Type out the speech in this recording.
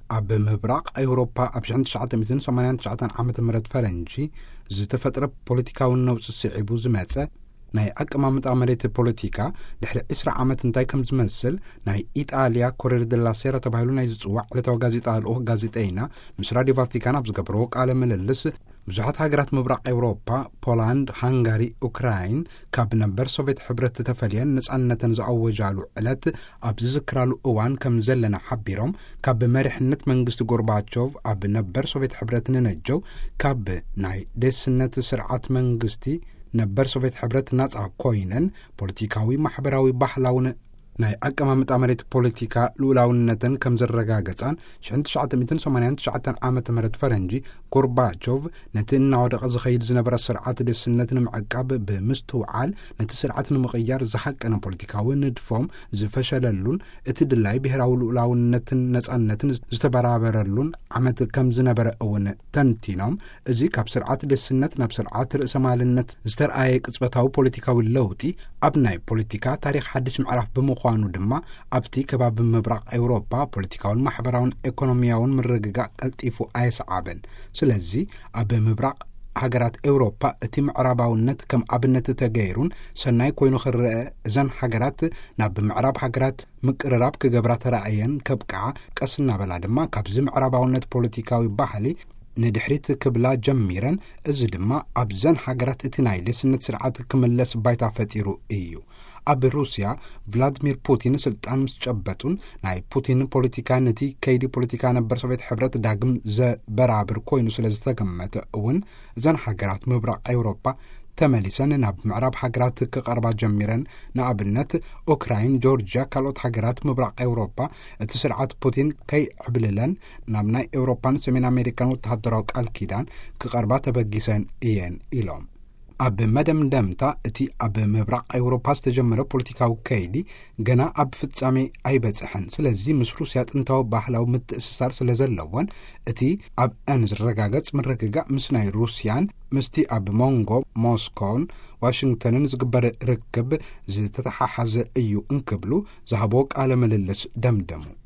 ኣብ ምብራቕ ኤውሮፓ ኣብ 1989 ዓመተ ምህረት ፈረንጂ ዝተፈጥረ ፖለቲካዊ ነውፂ ስዒቡ ዝመጸ ናይ ኣቀማምጣ መሬት ፖለቲካ ድሕሪ 20 ዓመት እንታይ ከም ዝመስል ናይ ኢጣልያ ኮሬር ደላ ሴራ ተባሂሉ ናይ ዝጽዋዕ ዕለታዊ ጋዜጣ ልኡኽ ጋዜጠኛ ምስ ራድዮ ቫቲካን ኣብ ዝገብሮ ቃለ ምልልስ ብዙሓት ሃገራት ምብራቕ ኤውሮፓ ፖላንድ፣ ሃንጋሪ፣ ኡክራይን ካብ ነበር ሶቪየት ሕብረት ተፈልየን ነጻነተን ዝኣወጃሉ ዕለት ኣብ ዝዝክራሉ እዋን ከም ዘለና ሓቢሮም ካብ መሪሕነት መንግስቲ ጎርባቾቭ ኣብ ነበር ሶቪየት ሕብረት ንነጀው ካብ ናይ ደስነት ስርዓት መንግስቲ ነበር ሶቪየት ሕብረት ናጻ ኮይነን ፖለቲካዊ ማሕበራዊ ባህላውን ናይ ኣቀማምጣ መሬት ፖለቲካ ልኡላውነትን ከም ዘረጋገጻን 1989 ዓመተ ምህረት ፈረንጂ ጎርባቾቭ ነቲ እናወደቐ ዝኸይድ ዝነበረ ስርዓት ደስነት ንምዕቃብ ብምስትውዓል ነቲ ስርዓት ንምቕያር ዝሓቀነ ፖለቲካዊ ንድፎም ዝፈሸለሉን እቲ ድላይ ብሄራዊ ልኡላውነትን ነጻነትን ዝተበራበረሉን ዓመት ከም ዝነበረ እውን ተንቲኖም እዚ ካብ ስርዓት ደስነት ናብ ስርዓት ርእሰ ማልነት ዝተረኣየ ቅጽበታዊ ፖለቲካዊ ለውጢ ኣብ ናይ ፖለቲካ ታሪክ ሓድሽ ምዕራፍ ብምዃኑ ድማ ኣብቲ ከባቢ ምብራቕ ኤውሮፓ ፖለቲካውን ማሕበራውን ኢኮኖሚያውን ምርግጋእ ቀልጢፉ ኣይሰዓበን። ስለዚ ኣብ ምብራቕ ሃገራት ኤውሮፓ እቲ ምዕራባውነት ከም ኣብነት ተገይሩን ሰናይ ኮይኑ ክርአ እዘን ሃገራት ናብ ምዕራብ ሃገራት ምቅርራብ ክገብራ ተራእየን ከብቃዓ ቀስ እናበላ ድማ ካብዚ ምዕራባውነት ፖለቲካዊ ባህሊ ንድሕሪት ክብላ ጀሚረን እዚ ድማ ኣብዘን ሃገራት እቲ ናይ ደስነት ስርዓት ክምለስ ባይታ ፈጢሩ እዩ። ኣብ ሩስያ ቭላድሚር ፑቲን ስልጣን ምስ ጨበጡን ናይ ፑቲን ፖለቲካ ነቲ ከይዲ ፖለቲካ ነበር ሶቪየት ሕብረት ዳግም ዘበራብር ኮይኑ ስለ ዝተገመተ እውን እዘን ሃገራት ምብራቕ ኤውሮፓ ተመሊሰን ናብ ምዕራብ ሃገራት ክቐርባ ጀሚረን። ንኣብነት ኡክራይን፣ ጆርጂያ ካልኦት ሃገራት ምብራቕ ኤውሮፓ እቲ ስርዓት ፑቲን ከይዕብልለን ናብ ናይ ኤውሮፓን ሰሜን ኣሜሪካን ወተሃደራዊ ቃል ኪዳን ክቐርባ ተበጊሰን እየን ኢሎም። ኣብ መደምደምታ እቲ ኣብ ምብራቕ ኤውሮፓ ዝተጀመረ ፖለቲካዊ ከይዲ ገና ኣብ ፍጻሜ ኣይበጽሐን። ስለዚ ምስ ሩስያ ጥንታዊ ባህላዊ ምትእስሳር ስለ ዘለዎን እቲ ኣብ አን ዝረጋገጽ ምርግጋእ ምስ ናይ ሩስያን ምስቲ ኣብ ሞንጎ ሞስኮን ዋሽንግተንን ዝግበር ርክብ ዝተተሓሓዘ እዩ እንክብሉ ዝሃቦ ቃለ ምልልስ ደምደሙ።